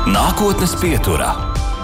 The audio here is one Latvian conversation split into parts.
Nākotnes pieturā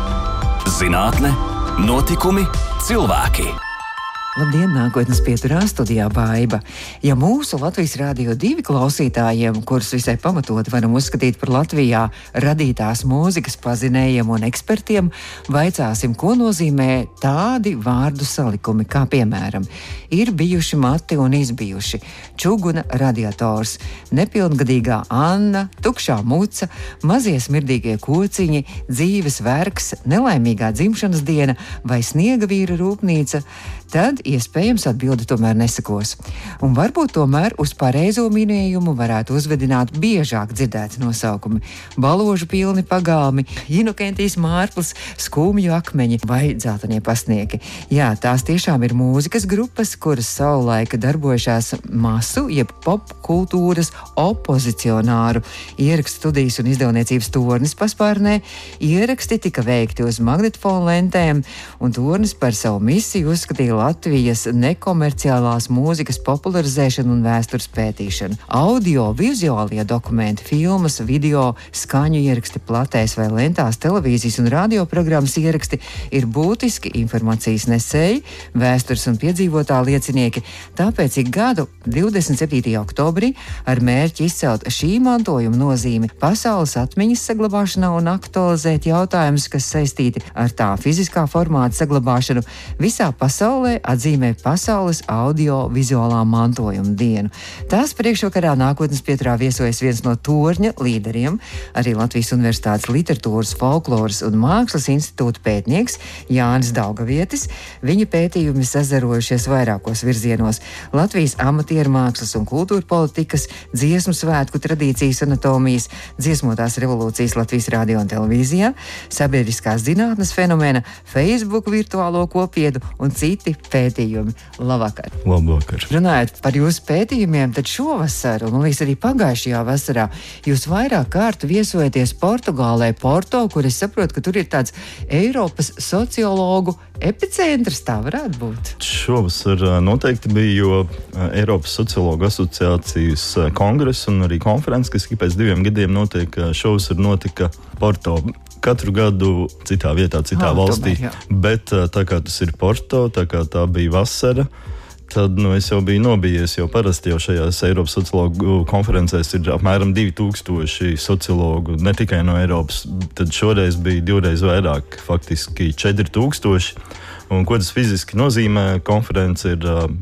- zinātne, notikumi, cilvēki. Labdien, nākotnes pieturā studijā Baiba. Ja mūsu Latvijas Rādio 2 klausītājiem, kurus visai pamatot varam uzskatīt par Latvijā radītās mūzikas pazinējiem un ekspertiem, vaicāsim, ko nozīmē tādi vārdu salikumi, kā piemēram, ir bijuši mati un izbijuši, čuguna radiators, nepilngadīgā Anna, tukšā muca, mazie smirdīgie kociņi, dzīves vergs, nelaimīgā dzimšanas diena vai sniega vīra rūpnīca, tad iespējams atbildi tomēr nesakos. Un varbūt tomēr uz pareizo minējumu varētu uzvedināt biežāk dzirdēti nosaukumi - baložu pilni pagalmi, Inokentijas mārplis, skūmju akmeņi vai dzeltenie pasnieki. Jā, tās tiešām ir mūzikas grupas, kuras savulaika darbojušās masu, jeb popkultūras opozicionāru ierakstu studijas un izdevniecības Tornis paspārnē. Ieraksti tika veikti uz magnetofonu lentēm, un Tornis par savu misiju uzskatīja Latvijas nekomerciālās mūzikas popularizēšanu un vēstures pētīšanu. Audio-vizuālie dokumenti, filmas, video, skaņu ieraksti platēs vai lentās, televīzijas un radioprogrammas ieraksti ir būtiski informācijas nesēji, vēstures un piedzīvotā liecinieki. Tāpēc ik gadu 27. oktobrī ar mērķi izcelt šī mantojuma nozīmi pasaules atmiņas saglabāšanā un aktualizēt jautājumus, kas saistīti ar tā fiziskā formāta saglabāšanu, visā pasaulē atzīmē Pasaules audio-vizuālā mantojuma dienu. Tās priekšvakarā nākotnes pieturā viesojas viens no Torņa līderiem, arī Latvijas Universitātes literatūras, folkloras un mākslas institūta pētnieks Jānis Daugavietis. Viņa pētījumi sazarojušies vairākos virzienos - Latvijas amatieru mākslas un kultūra politikas, dziesmu svētku tradīcijas anatomijas, dziesmotās revolūcijas Latvijas radio un televīzijā, sabiedriskās zinātnes fenomena, Facebook virtuālo kopiedu un citi pētījumi. Labvakar! Labvakar! Runājot par jūsu pētījumiem, tad šovasar, un līdz arī pagājušajā vasarā, jūs vairāk kārtu viesojaties Portugālē, Porto, kur es saprotu, ka tur ir tāds Eiropas sociologu epicentrs, tā varētu būt. Šovasar noteikti bija, jo Eiropas sociologu asociācijas kongress un arī konferences, kas ik pēc 2 gadiem notiek, šovasar notika Porto. Katru gadu citā vietā, citā valstī, tomēr, bet tā kā tas ir Porto, tā kā tā bija vasara, tad es jau biju nobijies, jo parasti jau šajās Eiropas sociologu konferencēs ir apmēram 2000 sociologu, ne tikai no Eiropas, tad šoreiz bija 2 reizes vairāk, faktiski 4000. Un ko tas fiziski nozīmē? Konference ir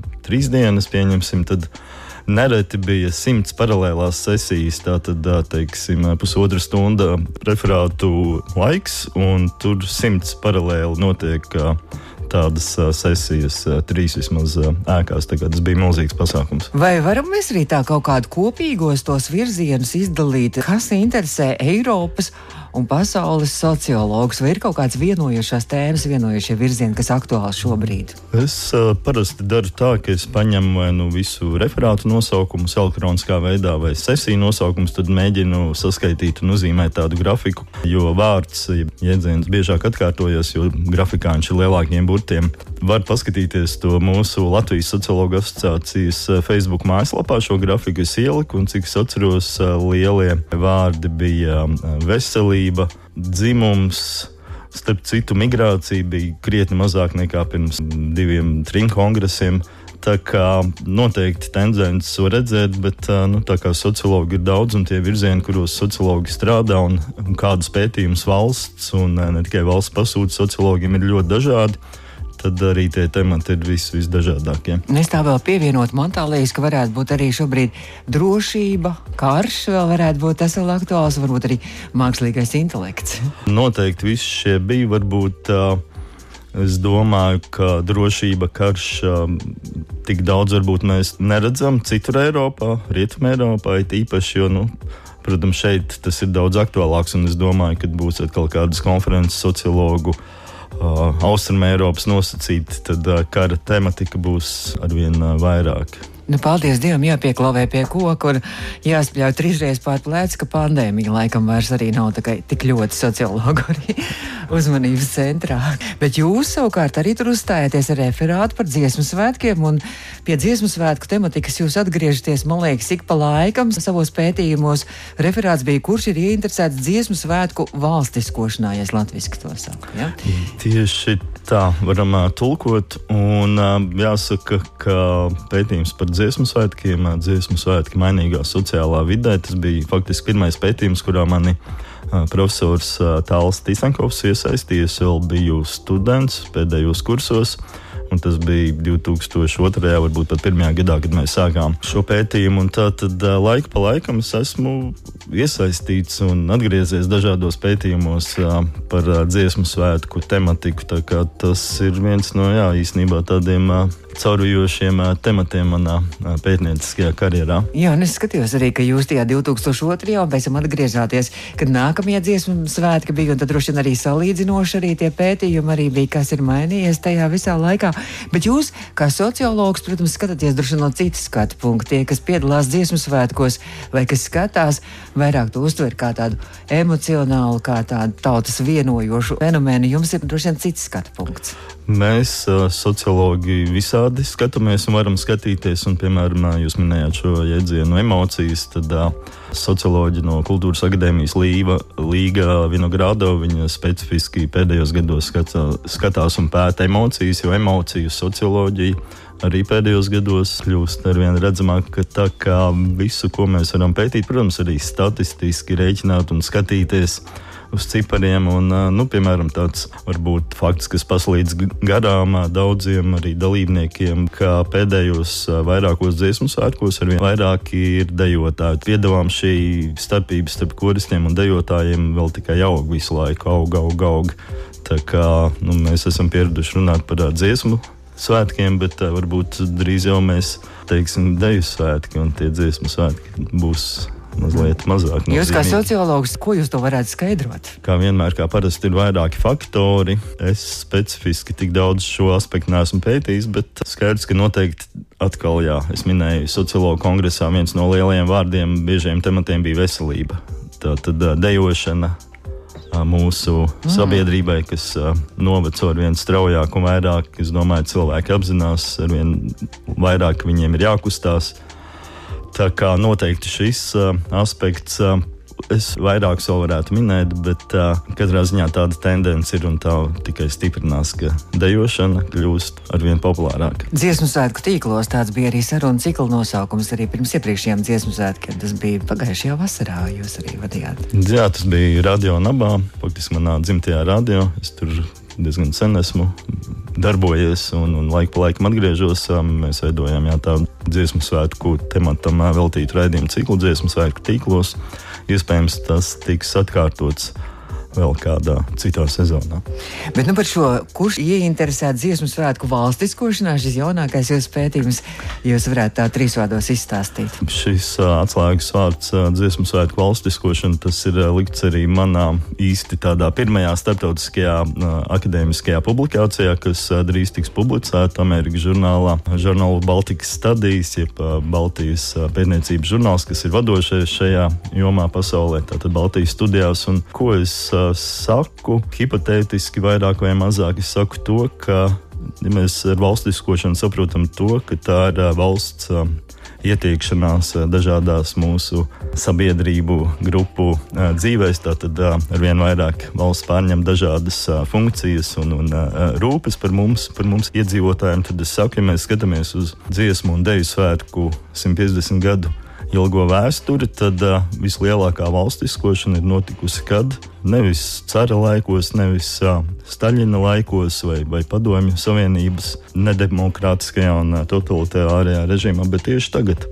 3 dienas, pieņemsim, tad nereti bija 100 paralēlās sesijas, tātad, teiksim, pusotra stunda referātu laiks, un tur 100 paralēli notiek tādas sesijas, 3 vismaz ēkās, tā kā tas bija milzīgs pasākums. Vai varam mēs arī tā kaut kādu kopīgos tos virzienus izdalīt, kas interesē Eiropas un pasaules sociologus, vai ir kaut kāds vienojošās tēmas, vienojošie virzieni, kas aktuāli šobrīd? Es parasti daru tā, ka es paņemu vai nu visu referātu nosaukumus elektroniskā veidā vai sesiju nosaukumus, tad mēģinu saskaitīt un uzzīmēt tādu grafiku, jo vārds, jēdziens biežāk atkārtojas, jo grafikā viņš ir lielākiem burtiem. Var paskatīties to mūsu Latvijas sociologu asociācijas Facebook mājaslapā, šo grafiku es ieliku, un cik es atceros, lielie vārdi bija veselība, dzimums, starp citu migrācija bija krietni mazāk nekā pirms 2-3 kongresiem. Tā kā noteikti tendences var redzēt, bet tā kā sociologi ir daudz un tie virzieni, kuros sociologi strādā un kādas pētījumus valsts un ne tikai valsts pasūta sociologiem ir ļoti dažādi, tad arī tie temati ir visdažādākie. Es tā vēl pievienot, man tā liekas, ka varētu būt arī šobrīd drošība, karš vēl varētu būt tas vēl aktuāls, varbūt arī mākslīgais intelekts. Noteikti visi šie bija, varbūt es domāju, ka drošība, karš tik daudz varbūt mēs neredzam citur Eiropā, Rietumē Eiropā, īpaši, jo, protams, šeit tas ir daudz aktuālāks, un es domāju, ka būs atkal kādas konferences sociologu Austrumē Eiropas nosacīti, tad kara tematika būs arvien vairāk. Nu, paldies Dievam, jāpieklāvē pie koka un jāspļauj 3 reizes pār plecu, ka pandēmija laikam vairs arī nav tik ļoti sociologu arī uzmanības centrā. Bet jūs savukārt arī tur uzstājāties ar referātu par dziesmu svētkiem, un pie dziesmu svētku tematikas jūs atgriežaties, man liekas, ik pa laikam savos pētījumos. Referāts bija, kurš ir ieinteresēts dziesmu svētku valstiskošanā, ja es latviski to saku, ja? Tieši tā varam tulkot, un jāsaka, ka pētījums par dziesmu svētkiem, dziesmu svētki mainīgā sociālā vidē, tas bija faktiski pirmais pētījums, kurā mani profesors Tāls Tisenkovs iesaistījies, vēl biju students pēdējos kursos, un tas bija 2002. Varbūt pat 1. gadā, kad mēs sākām šo pētījumu, un tā tad laika pa laikam es esmu iesaistīts un atgriezies dažādos pētījumos par dziesmu svētku tematiku, tā kā tas ir viens no, īstenībā tādiem caurvijošiem tematiem manā pētnieciskajā karjerā. Jā, un es skatījos arī, ka jūs tajā 2002. un pēc tam atgriezāties, kad nākamie dziesmu svētki bija, un tad droši vien arī salīdzinoši arī tie pētījumi arī bija, kas ir mainījies tajā visā laikā. Bet jūs, kā sociologs, protams, skatāties droši no citas skatu punkta. Tie, kas piedalās dziesmu svētkos vai kas skatās, vairāk to uztver kā tādu emocionālu, kā tādu tautas vienojošu fenomenu. Jums ir droši vien cits skatu punkts. Mēs, sociologi, visādi skatāmies un varam skatīties, un, piemēram, jūs minējāt šo jēdzienu emocijas, tad socioloģi no Kultūras akadēmijas Līga Vinogradova, viņa specifiski pēdējos gados skatās un pēta emocijas, jo emociju socioloģija arī pēdējos gados kļūst arvien redzamāk, ka tā kā visu, ko mēs varam pētīt, protams, arī statistiski rēķināt un skatīties uz cipariem, un, piemēram, tāds varbūt fakts, kas paslīdz garām daudziem arī dalībniekiem, ka pēdējos vairākos dziesmu svētkos arvien vairāk ir dejotāji. Piedāvām šī starpības starp koristiem un dejotājiem vēl tikai aug visu laiku, aug. Tā kā mēs esam pieraduši runāt par dziesmu svētkiem, bet varbūt drīz jau mēs teiksim deju svētki, un tie dziesmu svētki būs mazliet mazāk nozīmīgi. Jūs kā sociologs, ko jūs to varētu skaidrot? Kā vienmēr, kā parasti ir vairāki faktori. Es specifiski tik daudz šo aspektu neesmu pētījis, bet skaidrs, ka noteikti atkal, es minēju sociologu kongresā, viens no lielajiem vārdiem, biežiem tematiem bija veselība. Tātad dejošana mūsu sabiedrībai, kas noveco arvien straujāk un vairāk. Es domāju, cilvēki apzinās arvien vairāk, viņiem ir jākustās. Tā kā noteikti šis aspekts es vairāk vēl varētu minēt, bet katrā ziņā tāda tendence ir un tā tikai stiprinās, ka dejošana kļūst arvien populārāka. Dziesmu svētku tīklos tāds bija arī sarunu cikla nosaukums arī pirms iepriekšējiem dziesmu svētkiem. Tas bija pagājušajā vasarā, jūs arī vadījāt. Jā, tas bija Radio Nabā, faktiski manā dzimtajā radio. Es tur diezgan sen esmu darbojies un laiku pa laikam atgriežos. Mēs veidojām tādu dziesmu svētku tematam veltītu raidījumu ciklu dziesmu svētku tīklos. Iespējams, tas tiks atkārtots vēl kādā citā sezonā. Bet par šo, kurš ieinteresēts dziesmu svētku valstiskošanā, šis jaunākais jūsu pētījums, jūs varētu tā 3 vārdos izstāstīt? Šis atslēgas vārds dziesmu svētku valstiskošana, tas ir likts arī manā īsti tādā pirmajā starptautiskajā akadēmiskajā publikācijā, kas drīz tiks publicēta Amerikas žurnālā Journal of Baltic Studies, jeb Baltijas pētniecības žurnāls, kas ir vadošais šajā jomā pasaulē, tātad Baltijas studijās. Un ko es saku, hipotētiski vairāk vai mazāk, es saku to, ka ja mēs ar valstiskošanu saprotam to, ka tā ir valsts ietiekšanās dažādās mūsu sabiedrību grupu dzīvēs, tātad arvien vairāk valsts pārņem dažādas funkcijas un rūpes par mums iedzīvotājiem, tad es saku, ja mēs skatāmies uz dziesmu un deju svētku 150 gadu ilgo vēsturi, tad vislielākā valstiskošana ir notikusi kad? Nevis cara laikos, nevis Staļina laikos vai Padomju Savienības nedemokrātiskajā un totalitārajā režīmā, bet tieši tagad,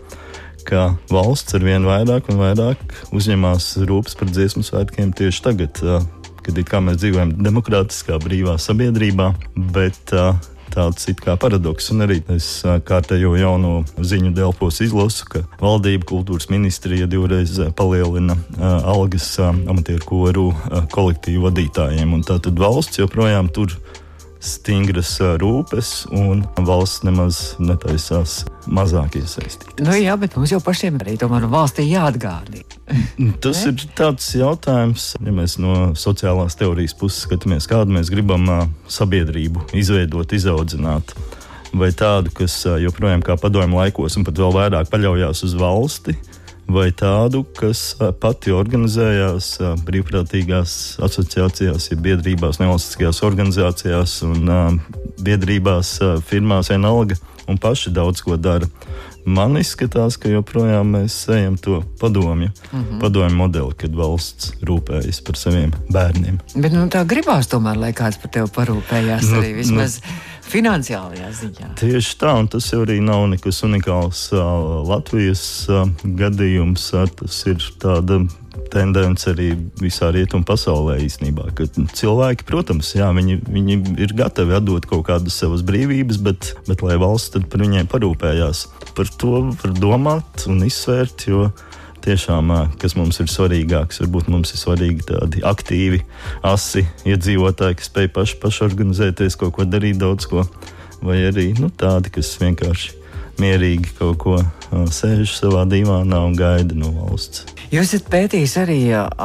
ka valsts arvien vairāk un vairāk uzņemās rūpes par dziesmu svētkiem tieši tagad, kad it kā mēs dzīvojam demokrātiskā brīvā sabiedrībā, bet tāds it kā paradoks, un arī es kārtējo jauno ziņu Delfos izlasu, ka valdība, kultūras ministrija 2 reizes palielina algas amatieru koru kolektīvu vadītājiem, un tātad valsts joprojām tur stingras rūpes, un valsts nemaz netaisās mazāk iesaistīt. Nu jā, bet mums jau pašiem arī tomēr valstī jāatgādina. Tas ir tāds jautājums, ja mēs no sociālās teorijas puses skatāmies, kādu mēs gribam sabiedrību izveidot, izaudzināt. Vai tādu, kas joprojām kā padomju laikos un pat vēl vairāk paļaujās uz valsti, vai tādu, kas pati organizējās brīvprātīgās asociācijās, ja biedrībās, nevalstiskajās organizācijās un biedrībās, firmās vienalga un paši daudz ko dara. Man izskatās, ka joprojām mēs ejam to padomju modeli, kad valsts rūpējas par saviem bērniem. Bet tā gribās tomēr, lai kāds par tevi parūpējās arī vismaz finansiālajā ziņā. Tieši tā, un tas jau arī nav nekas unikāls Latvijas gadījums. Tas ir tāda tendence arī visā rietumu pasaulē īstenībā, ka cilvēki, protams, jā, viņi ir gatavi atdot kaut kādas savas brīvības, bet lai valsts tad par viņiem parūpējās. Par to var domāt un izsvērt, jo tiešām, kas mums ir svarīgāks, varbūt mums ir svarīgi tādi aktīvi, asi iedzīvotāji, kas spēj paši organizēties, kaut ko darīt, daudz ko, vai arī tādi, kas vienkārši mierīgi kaut ko sēž savā divānā un gaida no valsts. Jūs esat pētījis arī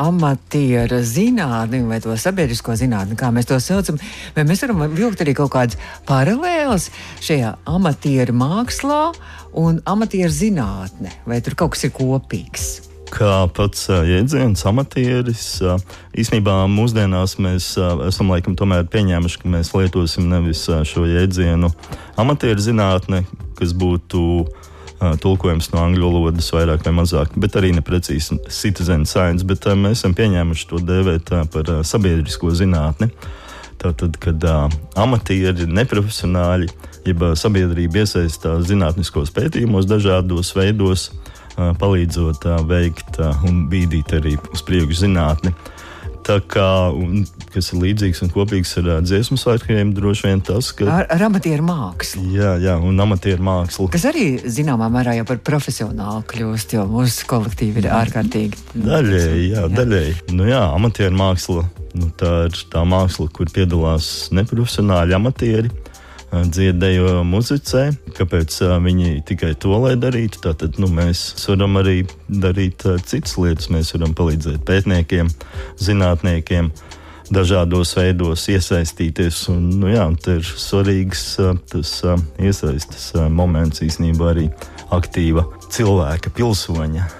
amatiera zinātni vai to sabiedrisko zinātni, kā mēs to saucam, vai mēs varam vilkt arī kaut kādas paralēlas šajā amatieru mākslā un amatieru zinātne, vai tur kaut kas ir kopīgs? Kā pats jēdziens amatieris, īstenībā mūsdienās mēs esam laikam tomēr pieņēmuši, ka mēs lietosim nevis šo jēdzienu amatieru zinātne, kas būtu tulkojums no angļu valodas vairāk vai mazāk, bet arī neprecīzi citizen science, bet mēs esam pieņēmuši to dēvēt par sabiedrisko zinātni. Tātad, kad amatieri, neprofesionāļi, jeb sabiedrība iesaistās zinātniskos pētījumos dažādos veidos, palīdzot veikt un bīdīt arī uz priekšu zinātni. Tā kā, kas ir līdzīgs un kopīgs ar dziesmu svētkiem, droši vien tas, ka... Ar amatieru mākslu. Jā, un amatieru mākslu. Kas arī zināmā mērā jau par profesionālu kļūst, jo mūsu kolektīvi ir ārkārtīgi... Daļēji. Amatieru māksla, tā ir tā māksla, kur piedalās neprofesionāļi amatieri, dziedējo muzicē, kāpēc viņi tikai to, lai darītu. Tātad mēs varam arī darīt citas lietas. Mēs varam palīdzēt pētniekiem, zinātniekiem, dažādos veidos iesaistīties. Un te ir svarīgs tas iesaistas moments īstenībā arī aktīva cilvēka, pilsoņa,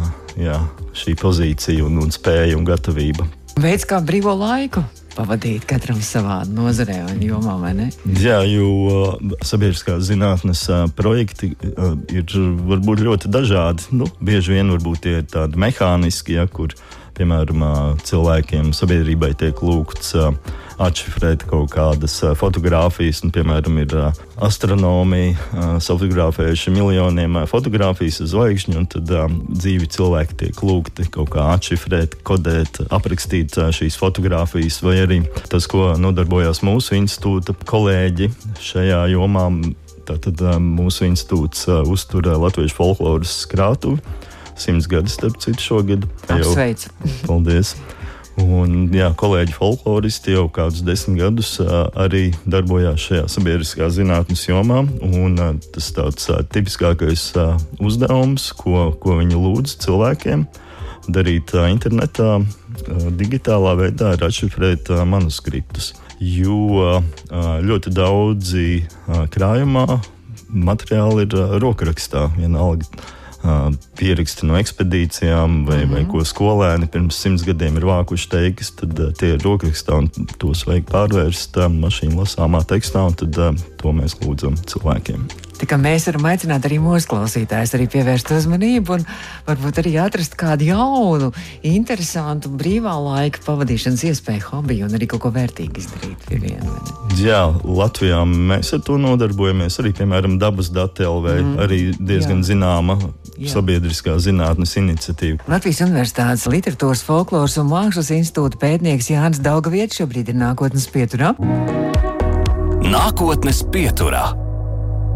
šī pozīcija un spēja un gatavība. Veids kā brīvo laiku pavadīt katram savā nozarē un jomā, vai ne? Jā, jo sabiedriskās zinātnes projekti ir varbūt ļoti dažādi. Bieži vien varbūt tie ir tādi mehāniski, kur, piemēram, cilvēkiem, sabiedrībai tiek lūgts atšifrēt kaut kādas fotogrāfijas. Piemēram, ir astronomi fotografējuši miljoniem fotogrāfijas uz zvaigžņu, un tad dzīvi cilvēki tiek lūgti kaut kā atšifrēt, kodēt, aprakstīt šīs fotogrāfijas, vai arī tas, ko nodarbojās mūsu institūta kolēģi šajā jomā. Tātad mūsu institūts uztur latviešu folkloras krātuvi. 100 gadus, starp citu, šogad. Apsveicu. Paldies. Un, kolēģi folkloristi jau kādus 10 gadus arī darbojās šajā sabiedriskā zinātnes jomā. Un tas tāds tipiskākais uzdevums, ko viņi lūdz cilvēkiem darīt internetā, digitālā veidā, ir atšifrēt manuskriptus. Jo ļoti daudzi krājumā materiāli ir rokrakstā, vienalga. Pieraksti no ekspedīcijām vai ko skolēni pirms 100 gadiem ir vākuši teikas, tad tie ir rokrakstā un tos vajag pārvērst mašīnu lasāmā tekstā, un tad to mēs lūdzam cilvēkiem. Tā kā mēs varam aicināt arī mūsu klausītājus arī pievērst uzmanību un varbūt arī atrast kādu jaunu, interesantu brīvā laika pavadīšanas iespēju, hobiju un arī kaut ko vērtīgu izdarīt pie viena. Jā, Latvijā mēs ar to nodarbojamies. Arī, piemēram, Dabas dati LV, arī diezgan zināma sabiedriskā zinātnes iniciatīva. Latvijas Universitātes Literatūras, folkloras un mākslas institūta pētnieks Jānis Daugavietis šobrīd ir Nākotnes pieturā. Nākotnes pieturā.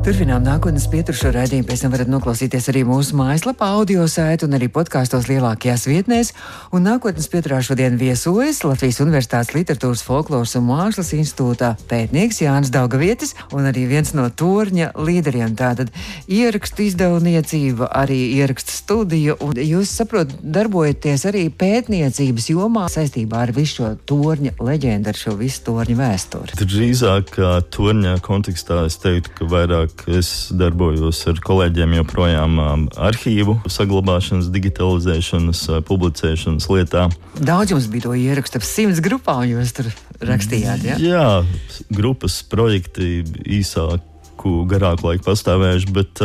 Turpinām nākotnes pieturu šo raidījumu, pēc tam varat noklausīties arī mūsu mājaslapā, audio saiti un arī podkāstos lielākajās vietnēs. Un nākotnes pieturā šodien viesojas Latvijas Universitātes Literatūras, folkloras un mākslas institūtā pētnieks Jānis Daugavietis un arī viens no torņa līderiem. Tātad ierakstu izdevniecība, arī ierakstu studija, un jūs saprotat, darbojaties arī pētniecības jomā saistībā ar visu šo torņa leģendu, ar šo visu torņa vēsturi. Drīzāk torņa kontekstā es teiktu, ka vairāk es darbojos ar kolēģiem joprojām arhīvu saglabāšanas, digitalizēšanas, publicēšanas lietā. Daudz jums bija to ierakstu, ap 100 grupām jūs tur rakstījāt, ja? Jā, grupas projekti īsāku, garāku laiku pastāvējuši, bet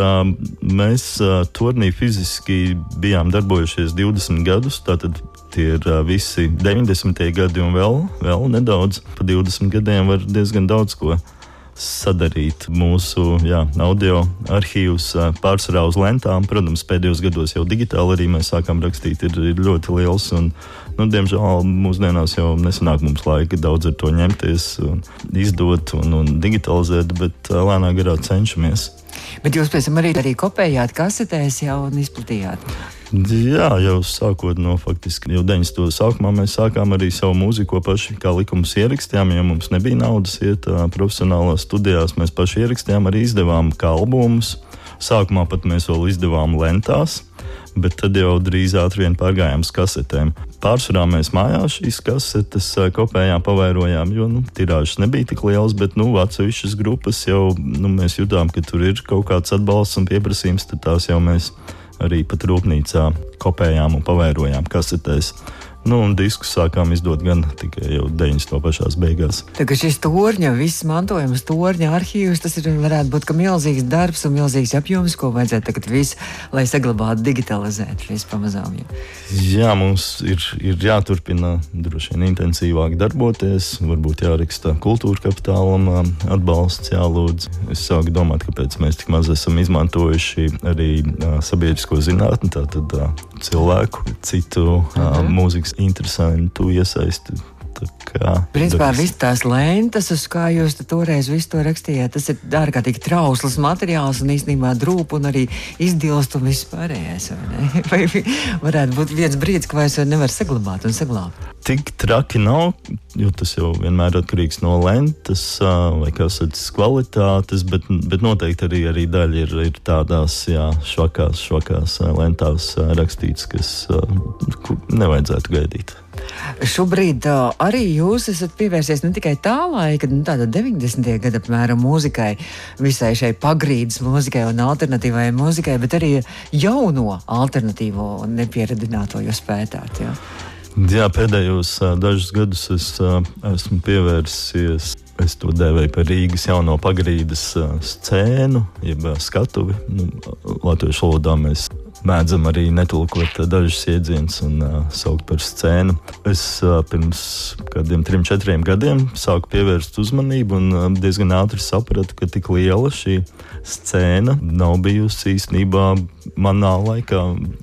mēs tornī fiziski bijām darbojušies 20 gadus, tātad tie ir visi 90. gadi un vēl nedaudz. Pa 20 gadiem var diezgan daudz ko sadarīt. Mūsu audio arhīvs pārsvarā uz lentām. Protams, pēdējos gados jau digitāli arī mēs sākām rakstīt, ir ļoti liels. Un, diemžēl mūsdienās jau nesanāk mums laika daudz ar to ņemties, un izdot un digitalizēt, bet lēnā garā cenšamies. Bet jūs pēc tam arī kopējāt kasetēs jau un izplatījāt? Jā, jau sākot no faktiski jau 90. sākumā mēs sākām arī savu mūziku paši, kā likumus ierakstījām, ja mums nebija naudas iet profesionālās studijās, mēs paši ierakstījām, arī izdevām kā albumus. Sākumā pat mēs vēl izdevām lentās, bet tad jau drīz ātri vien pārgājām uz kasetēm. Pārsvarā mēs mājās šīs kasetes kopējām, pavairojām, jo tirāžas nebija tik liels, bet atsevišķas grupas jau mēs jutām, ka tur ir kaut kāds atbalsts un pieprasījums, tad tās jau mēs arī pat rūpnīcā kopējām un pavairojām kasetēs. Un diskus sākām izdot gan tikai jau 90. pašās beigās. Tā kā šis torņa, viss mantojums, torņa arhīvs, tas varētu būt ka milzīgs darbs un milzīgs apjoms, ko vajadzētu tagad visu, lai saglabātu, digitalizēt visu pamazām. Jā, mums ir jāturpina droši vien intensīvāk darboties, varbūt jāraksta kultūra kapitālam atbalsts, jālūdz. Es sāku domāt, kāpēc mēs tik maz esam izmantojuši arī sabiedrisko zinātni, tātad cilvēku, citu mūzikas interesantu iesaisti. Principā viss tās lentes, uz kā jūs toreiz visu to rakstījāt, tas ir ārkārtīgi trausls materiāls un īstenībā drūp un arī izdilst un viss pārējais, vai ne? Vai varētu būt viens brīdis, ka vairs nevar saglabāt un saglābt? Tik traki nav, jo tas jau vienmēr atkarīgs no lentas vai kasetes kvalitātes, bet noteikti arī daļa ir tādās švakās lentās rakstīts, kas nevajadzētu gaidīt. Šobrīd arī jūs esat pievērsies ne tikai tā laika, tāda 90. gada apmēram mūzikai, visai šai pagrīdes mūzikai un alternatīvai mūzikai, bet arī jauno alternatīvo un nepieradināto jūs pētāt, jā? Jā, pēdējos dažus gadus es esmu pievērsies, es to dēvēju par Rīgas jauno pagrīdes scēnu, jeb skatuvi. Latviešu valodā mēs mēdzam arī netulkot dažus iedzienus un saukt par scēnu. Es pirms kādiem 3-4 gadiem sāku pievērst uzmanību un diezgan ātri sapratu, ka tik liela šī scēna nav bijusi īstenībā manā laikā.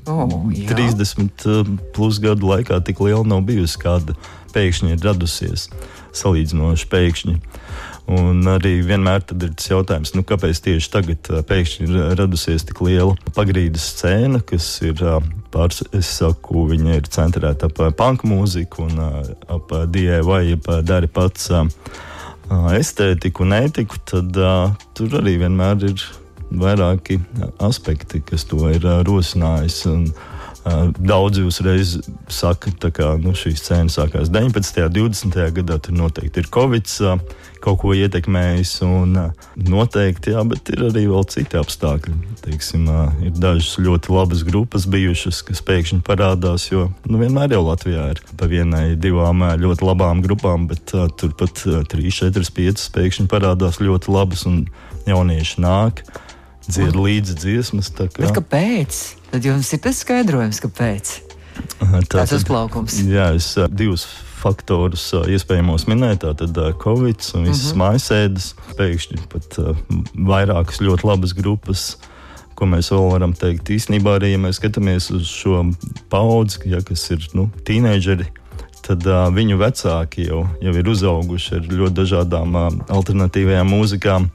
30 plus gadu laikā tik liela nav bijusi, kāda pēkšņi ir radusies, salīdzinoši pēkšņi. Un arī vienmēr tad ir tas jautājums, kāpēc tieši tagad pēkšņi ir radusies tik liela pagrīdes scēna, kas ir, viņa ir centrēta ap punk mūziku un ap DIY, ap dari pats estētiku un ētiku, tad tur arī vienmēr ir vairāki aspekti, kas to ir rosinājis. Daudzi uzreiz saka, ka šī scēna sākās 19. un 20. gadā, tur noteikti ir Covid kaut ko ietekmējis, un noteikti, bet ir arī vēl citi apstākļi. Teiksim, ir dažas ļoti labas grupas bijušas, kas pēkšņi parādās, jo vienmēr jau Latvijā ir pa 1-2 ļoti labām grupām, bet turpat 3-4-5 pēkšņi parādās ļoti labas, un jaunieši nāk, dzied līdzi dziesmas. Bet kāpēc? Tad jums ir tas skaidrojums, kāpēc? Tas uzplaukums. Jā, es 2 faktorus iespējamos minēju, tātad Covid un visas mājasēdes. Pēkšņi pat vairākas ļoti labas grupas, ko mēs vēl varam teikt. Īstenībā arī, ja mēs skatāmies uz šo paudzi, kas ir tīneidžeri, tad viņu vecāki jau ir uzauguši ar ļoti dažādām alternatīvajām mūzikām.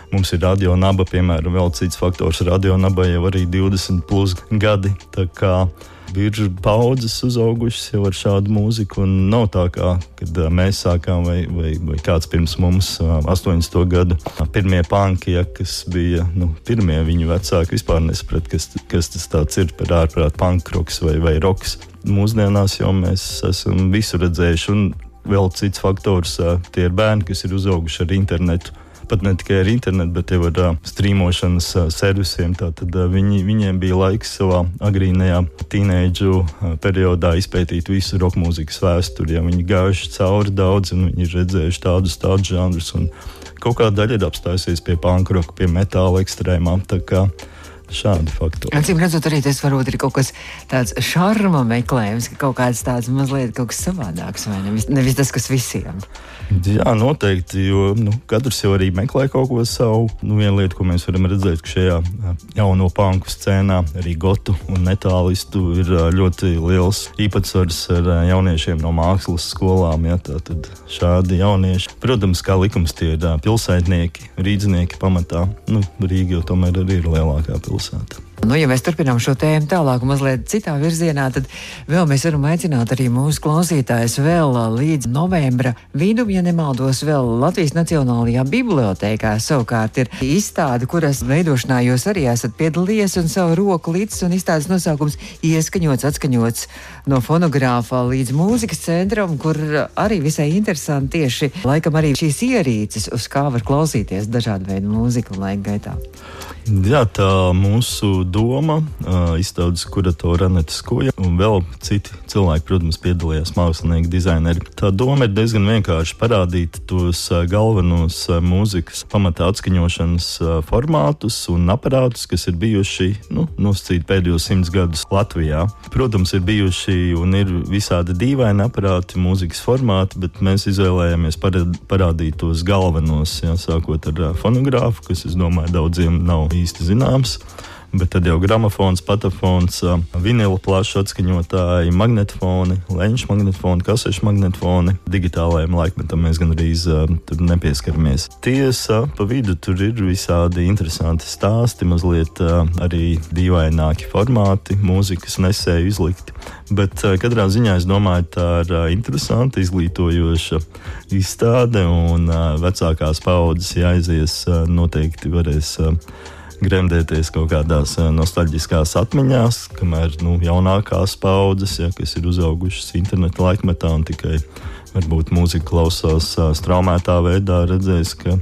Mums ir Radio Naba, piemēram, vēl cits faktors. Radio Naba jau arī 20 plus gadi. Tā kā ir paudzes uzaugušas jau ar šādu mūziku, un nav tā kā, kad mēs sākām vai kāds pirms mums 80. gadu. Pirmie punki, kas bija, pirmie viņu vecāki vispār nesaprat, kas tas tāds ir par ārprāt punkroks vai roks. Mūsdienās jau mēs esam visu redzējuši, un vēl cits faktors, tie ir bērni, kas ir uzauguši ar internetu. Pat ne tikai ar internetu, bet jau ar strīmošanas servisiem. Tātad viņiem bija laiks savā agrīnajā tīneidžu periodā izpētīt visu roka mūzikas vēsturi. Ja viņi gājuši cauri daudz, un viņi ir redzējuši tādus žanrus, un kaut kā daļa ir apstājusies pie punkroka, pie metāla ekstrēmām. Tā kā šādi faktori. Acīm redzot, arī tas varbūt ir kaut kas tāds šarma meklējums, ka kaut kāds tāds mazliet kaut kas savādāks, vai nevis tas, kas visiem. Jā, noteikti, jo katrs jau arī meklē kaut ko savu. Viena lieta, ko mēs varam redzēt, ka šajā jauno punku scēnā arī gotu un metālistu ir ļoti liels īpatsvars ar jauniešiem no mākslas skolām. Ja, tātad šādi jaunieši. Protams, kā likums tie ir pilsētnieki, rīdznieki pamatā. Rīga jau tomēr arī ir lielākā pilsēta. Ja mēs turpinām šo tēmu tālāk mazliet citā virzienā, tad vēl mēs varam aicināt arī mūsu klausītājus vēl līdz novembra vidum, ja nemaldos, vēl Latvijas Nacionālajā bibliotēkā savukārt ir izstāde, kuras veidošanā jūs arī esat piedalījies un savu roku līdz, un izstādes nosaukums ieskaņots, atskaņots no fonogrāfa līdz mūzikas centram, kur arī visai interesanti tieši laikam arī šīs ierīces, uz kā var klausīties dažādu veidu mūziku laika gaitā. Jā, tā mūsu doma, izstādes kuratora Aneta Skuja un vēl citi cilvēki, protams, piedalījās mākslinieki, dizaineri. Tā doma ir diezgan vienkārši parādīt tos galvenos mūzikas pamatā atskaņošanas formātus un aparātus, kas ir bijuši, nosacīti pēdējos 100 gadus Latvijā. Protams, ir bijuši un ir visādi dīvaini aparāti, mūzikas formāti, bet mēs izvēlējāmies parādīt tos galvenos, sākot ar fonogrāfu, kas, es domāju, daudziem nav īsti zināms. Bet tad jau gramofons, patafons, vinila plašu atskaņotāji, magnetofoni, leņķu magnetofoni, kasešu magnetofoni. Digitālajiem laikmetam mēs gan arī tur nepieskaramies. Tiesa, pa vidu tur ir visādi interesanti stāsti, mazliet arī dīvaināki formāti, mūzikas nesēju izlikti. Bet katrā ziņā es domāju, tā ir interesanta, izglītojoša izstāde, un vecākās paudzes jāaizies noteikti varēs gremdēties kaut kādās nostalģiskās atmiņās, kamēr jaunākās paudzes, kas ir uzaugušas interneta laikmetā un tikai varbūt mūziku klausās straumētā veidā, redzēs, ka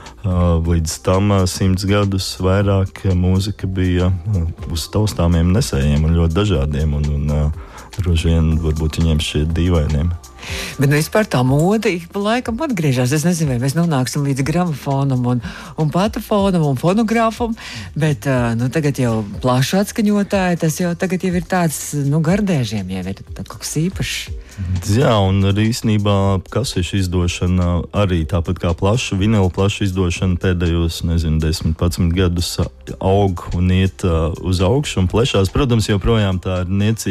līdz tam 100 gadus vairāk mūzika bija uz taustāmiem nesējiem un ļoti dažādiem, un droši vien varbūt viņiem šķiet dīvainiem. Bet vispār tā mode pa laikam atgriežas. Es nezinu, vai mēs nonāksim līdz gramofonam un patafonam un fonogrāfam, bet tagad jau plašu atskaņotāji, tas jau tagad jau ir tāds, gardēžiem jau ir kaut kas īpašs. Jā, un arī īstenībā kasešu izdošana arī tāpat kā vinila plaša izdošana pēdējos, 10-11 gadus aug un iet uz augšu un plešās. Protams, joprojām tā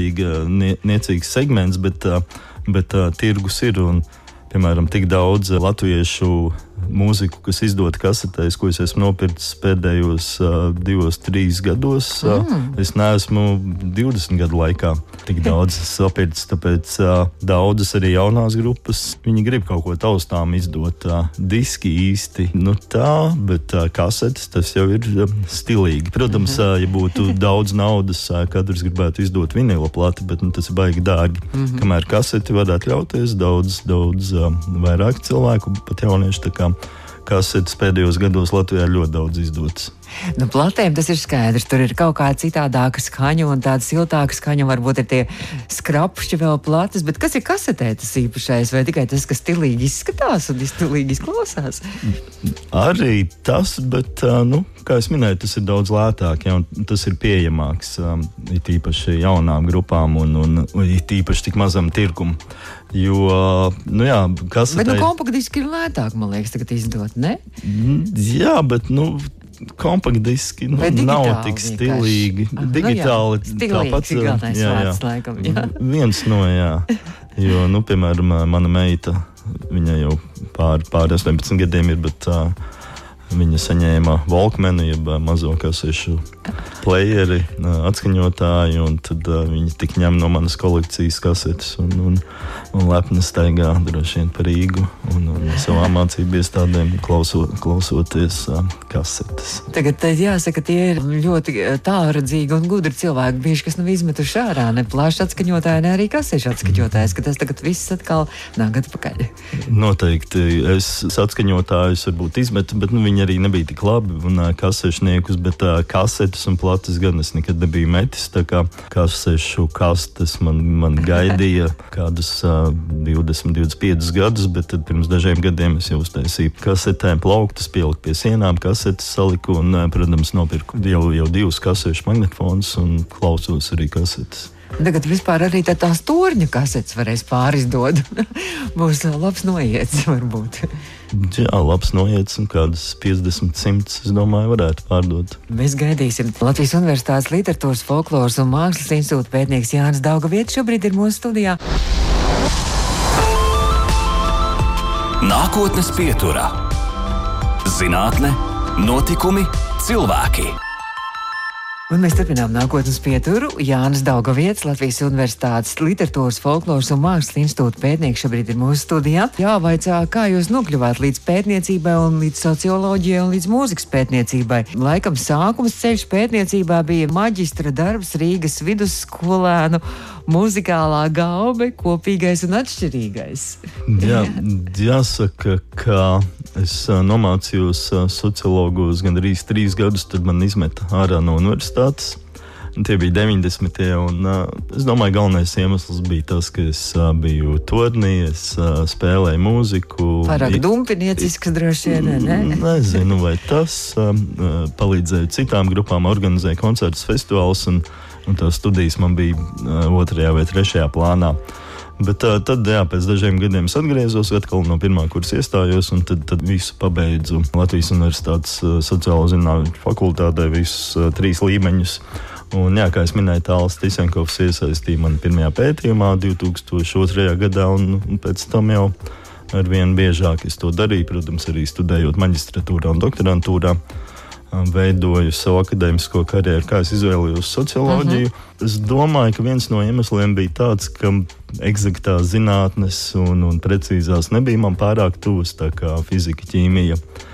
ir niecīgs segments, bet tirgus ir, un, piemēram, tik daudz latviešu mūziku, kas izdota kasetēs, ko es esmu nopircis pēdējos 2-3 gados. Es neesmu 20 gadu laikā tik daudz sapircis, tāpēc daudzas arī jaunās grupas, viņi grib kaut ko taustām izdot. Diski īsti, tā, bet kasetes, tas jau ir stilīgi. Protams, ja būtu daudz naudas, katrs gribētu izdot vinila plati, bet tas ir baigi dārgi. Kamēr kaseti var atļauties daudz vairāk cilvēku, pat jaunieši, tā kā kasetes pēdējos gados Latvijā ļoti daudz izdotas. Platēm tas ir skaidrs, tur ir kaut kāda citādāka skaņa un tāda siltāka skaņa, varbūt ir tie skrapšķi vēl platas, bet kas ir kasetē tas īpašais, vai tikai tas, kas stilīgi izskatās un stilīgi izklausās? Arī tas, bet, kā es minēju, tas ir daudz lētāk, un tas ir pieejamāks, it īpaši jaunām grupām un it īpaši tik mazam tirgum. Jo, kasetē... Bet kompaktdiski ir lētāk, man liekas, tagad izdot, ne? Jā, bet, kompaktdiski nav tik stilīgi. Digitāli tāpat ir galvenais vārds, laikam. Viens no, jo, piemēram, mana meita, viņa jau pāri 18 gadiem ir, bet Viņa saņēma Walkmanu, jeb mazo kasešu playeri, atskaņotāju, un tad viņa tik ņem no manas kolekcijas kasetes un lepni staigā droši vien par Rīgu un savām mācību iestādēm klausoties kasetes. Tagad jāsaka, tie ir ļoti tālredzīgi un gudri cilvēki, bieži, kas nav izmetuši ārā ne plaši atskaņotāji, ne arī kasešu atskaņotājs, ka tas tagad viss atkal nāk atpakaļ. Noteikti. Es atskaņotājus varbūt izmetu, bet viņi arī nebija tik labi, un kasešniekus, bet kasetes un plates gan es nekad nebiju metis, tā kā kasešu kastes man gaidīja kādus 20-25 gadus, bet tad pirms dažiem gadiem es jau uztaisīju kasetēm plauktas, pieliku pie sienām, kasetes saliku un, protams, nopirku jau 2 kasešu magnetfonus un klausos arī kasetes. Tagad vispār arī tās torņa kasetes varēs pārizdot. Būs labs noiets, varbūt. Jā, labs noiets un kādas 50-100, es domāju, varētu pārdot. Mēs gaidīsim. Latvijas Universitātes literatūras, folkloras un mākslas institūta pētnieks Jānis Daugavietis šobrīd ir mūsu studijā. Nākotnes pieturā. Zinātne, notikumi, cilvēki. Un mēs turpinām nākotnes pieturu. Jānis Daugavietis, Latvijas Universitātes literatūras, folkloras un mākslas institūta pētnieks šobrīd ir mūsu studijā. Jāvaicā, kā jūs nokļuvāt līdz pētniecībai un līdz socioloģijai un līdz mūzikas pētniecībai. Laikam sākums ceļš pētniecībā bija maģistra darbs Rīgas vidusskolēnu muzikālā gaube, kopīgais un atšķirīgais. Jā, jāsaka, ka es nomācījos sociologos gandrīz 3 gadus, tad man izmeta ārā no universitātes. Tie bija 90. un es domāju, galvenais iemesls bija tas, ka es biju turnī, es spēlēju mūziku. Pārāk dumpiniecisks droši vien, ne? Nezinu, vai tas palīdzēja citām grupām, organizēja koncertus, festivālus, un tās studijas man bija 2. vai 3. plānā. Bet tad, jā, pēc dažiem gadiem es atgriezos, atkal no 1. kursa iestājos, un tad visu pabeidzu Latvijas Universitātes sociālo zinātņu fakultātē, visus 3 līmeņus. Un, jā, kā es minēju, Tāls Tisenkovs iesaistīja mani pirmajā pētījumā 2002. gadā, un pēc tam jau arvien biežāk es to darīju, protams, arī studējot maģistratūrā un doktorantūrā. Veidoju savu akadēmisko karjeru, kā es izvēlējos socioloģiju. Es domāju, ka viens no iemesliem bija tāds, ka eksaktās zinātnes un precīzās nebija man pārāk tuvas, tā kā fizika, ķīmija,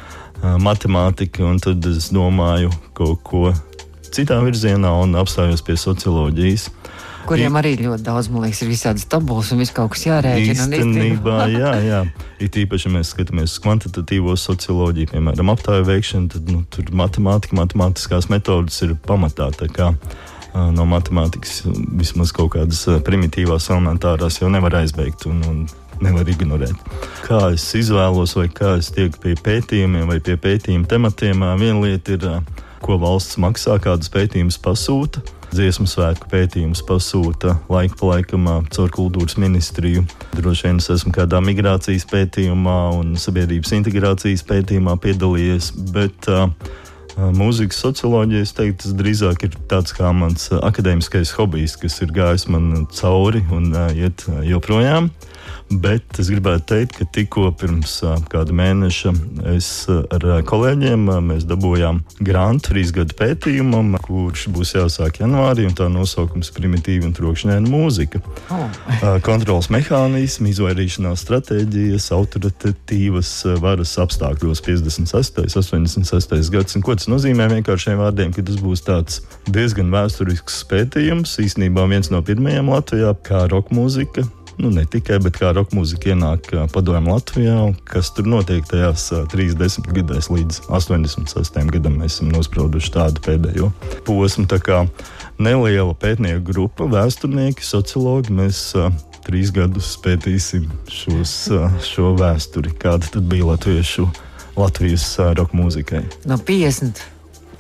matemātika, un tad es domāju kaut ko citā virzienā un apstājos pie socioloģijas. Kuriem arī ļoti daudz, man liekas, ir visādas tabulas un viss kaut kas jārēķina. Īstenībā, jā. It īpaši, ja mēs skatāmies uz kvantitatīvo socioloģiju, piemēram, aptāju veikšanu, tad tur matemātiskās metodas ir pamatā. Tā kā no matemātikas vismaz kaut kādas primitīvās elementārās jau nevar aizbeigt un nevar ignorēt. Kā es izvēlos vai kā es tieku pie pētījumiem vai pie pētījumu tematiem, viena lieta ir, ko valsts maksā, kādus pētījumus pasūta. Dziesmu svētku pētījumus pasūta laiku pa laikam caur kultūras ministriju. Droši vien es esmu kādā migrācijas pētījumā un sabiedrības integrācijas pētījumā piedalījies, bet mūzikas socioloģija, es teiktu, tas drīzāk ir tāds kā mans akadēmiskais hobijs, kas ir gājis man cauri un iet joprojām. Bet es gribētu teikt, ka tikko pirms kāda mēneša es ar kolēģiem mēs dabūjām grantu 3 gadu pētījumam, kurš būs jāsāk janvārī, un tā nosaukums primitīva un trokšņaina mūzika. Kontroles mehānismi, izvairīšanās stratēģijas, autoritatīvas varas apstākļos 56. 86. gads. Un ko tas nozīmē vienkāršiem vārdiem, ka tas būs tāds diezgan vēsturisks pētījums, īstenībā viens no pirmajiem Latvijā, kā rokmūzika. Ne tikai, bet kā rokmūzika ienāk padomju Latvijā, kas tur notiek tajās 30 gadēs līdz 86. gadam. Mēs esam nosprauduši tādu pēdējo posmu. Tā kā neliela pētnieku grupa, vēsturnieki, sociologi, mēs 3 gadus pētīsim šo vēsturi, kāda tad bija Latvijas rokmūzikai. No 50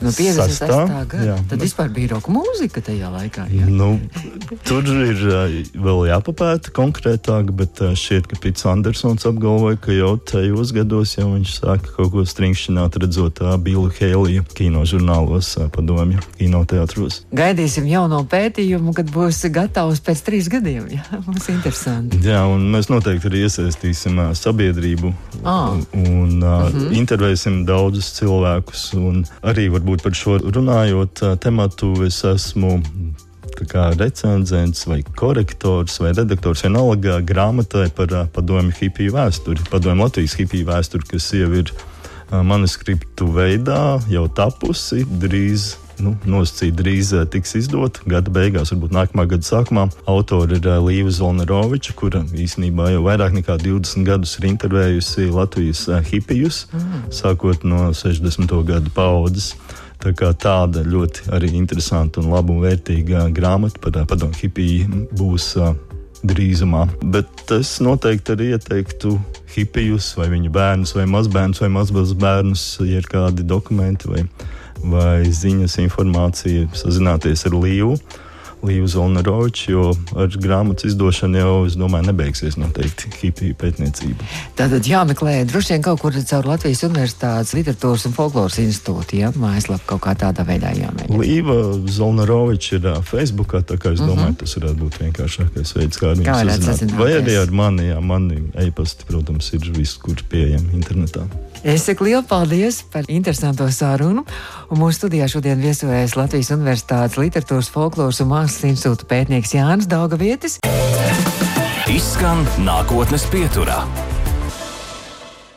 No 56. gada. Jā. Tad vispār bija roka mūzika tajā laikā. Jā? Nu, tur ir vēl jāpapēta konkrētāk, bet šķiet, ka Pits Andersons apgalvoja, ka jau tajos gados jau viņš sāka kaut ko stringšķināt, redzot Billu Heiliju kinožurnālos, padomju kinoteatros. Gaidīsim jauno pētījumu, kad būs gatavs pēc 3 gadiem. Jā, mums interesanti. Jā, un mēs noteikti arī iesaistīsim sabiedrību un intervēsim daudzus cilvēkus. Un arī varbūt par šo runājot tematu, es esmu kā recenzents vai korektors vai redaktors vienalga grāmatai par padomju hipiju vēsturi, padomju Latvijas hipiju vēsturi, kas jau ir manuskriptu veidā jau tapusi, nosacīt drīz tiks izdot, gada beigās, varbūt nākamā gada sākumā. Autori ir Līva Zolneroviča, kura īstenībā jau vairāk nekā 20 gadus ir intervējusi Latvijas hipijus, sākot no 60. gadu paudzes. Tā kā tāda ļoti arī interesanta un laba un vērtīga grāmata par padomju hipiju būs drīzumā. Bet es noteikti arī ieteiktu hipijus vai viņu bērnus vai mazbērnus vai mazbērnus, ja ir kādi dokumenti vai ziņas informācija, sazināties ar Līvu Zolneroviču, jo ar grāmatas izdošanu jau, es domāju, nebeigsies noteikti hipiju pētniecība. Tātad jāmeklē droši vien kaut kur caur Latvijas Universitātes literatūras un folkloras institūti, ja? Mājaslapa kaut kā tādā veidā jāmēģina. Līva Zolneroviča ir Facebookā, tā kā es domāju, tas varētu būt vienkāršākais veids, kā ar viņu sazināties. Vai arī ar mani e-pasti, protams, ir viss, kur pieejami internetā. Es saku lielu paldies par interesanto sarunu, un mūsu studijā šodien viesojas Latvijas Universitātes literatūras, folkloras un mākslas institūta pētnieks Jānis Daugavietis. Izskan nākotnes pieturā.